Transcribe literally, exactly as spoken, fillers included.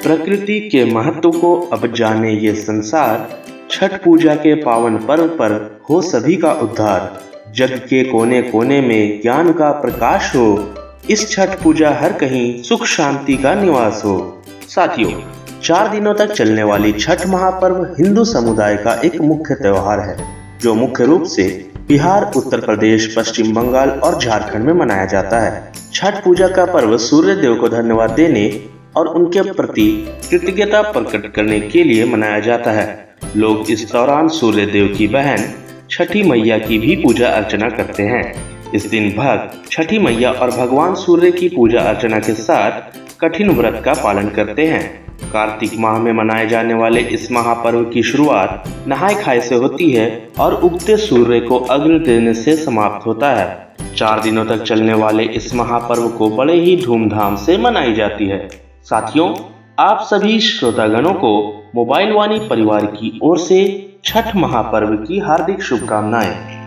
प्रकृति के महत्व को अब जाने ये संसार, छठ पूजा के पावन पर्व पर हो सभी का उद्धार। जग के कोने कोने में ज्ञान का प्रकाश हो, इस छठ पूजा हर कहीं सुख शांति का निवास हो। साथियों, चार दिनों तक चलने वाली छठ महापर्व हिंदू समुदाय का एक मुख्य त्योहार है, जो मुख्य रूप से बिहार, उत्तर प्रदेश, पश्चिम बंगाल और झारखंड में मनाया जाता है। छठ पूजा का पर्व सूर्य देव को धन्यवाद देने और उनके प्रति कृतज्ञता प्रकट करने के लिए मनाया जाता है। लोग इस दौरान सूर्य देव की बहन छठी मैया की भी पूजा अर्चना करते हैं। इस दिन भक्त छठी मैया और भगवान सूर्य की पूजा अर्चना के साथ कठिन व्रत का पालन करते हैं। कार्तिक माह में मनाए जाने वाले इस महापर्व की शुरुआत नहाय खाए से होती है और उगते सूर्य को अर्घ्य देने से समाप्त होता है। चार दिनों तक चलने वाले इस महापर्व को बड़े ही धूमधाम से मनाई जाती है। साथियों, आप सभी श्रोतागणों को मोबाइल वाणी परिवार की ओर से छठ महापर्व की हार्दिक शुभकामनाएं।